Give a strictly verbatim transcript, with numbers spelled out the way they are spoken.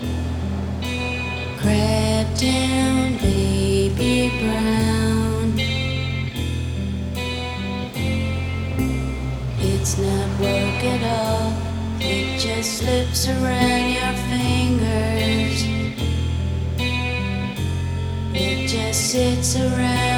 Crab down, baby brown. It's not work at all, it just slips around your fingers. It just sits around